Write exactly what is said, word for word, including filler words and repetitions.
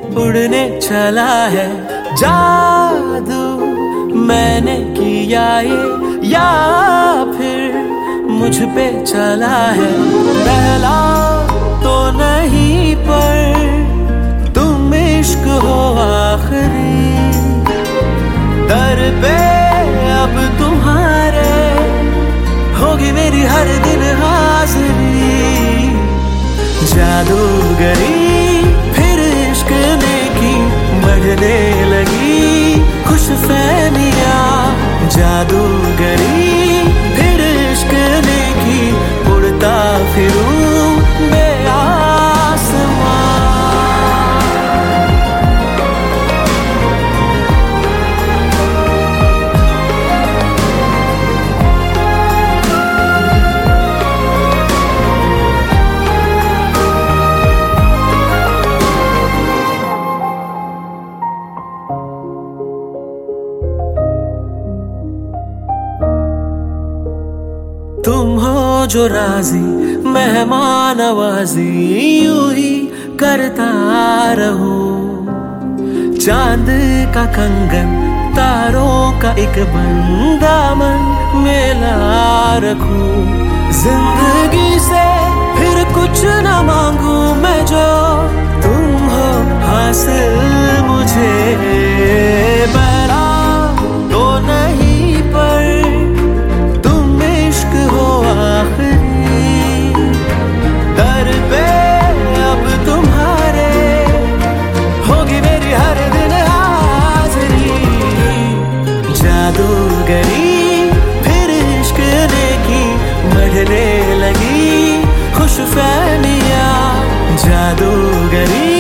उड़ने चला है जादू मैंने किया ये, या फिर मुझ पे चला है। पहला तो नहीं पर तुम इश्क हो आखिरी, दर पे अब तुम्हारे होगी मेरी हर दिन हाजिरी। जादूगरी फिर इश्क ने की, बढ़ने लगी खुश फहमियां। जादूगरी फिर इश्क ने की, उड़ता फिरूं बेआसमां। तुम हो जो राजी मेहमान नवाजी, यूं ही करता रहूं। चांद का कंगन तारों का एक बंदा मन मेला रखूं। जिंदगी से फिर कुछ न मांगू मैं, जो तुम हो हासिल मुझे। मेरा तो नहीं पर तुम इश्क हो आखिरी, दर पे अब तुम्हारे होगी मेरी हर दिन हाजिरी। जादूगरी फिर इश्क ने की, बढ़ने लगी खुश फहमियां। जादूगरी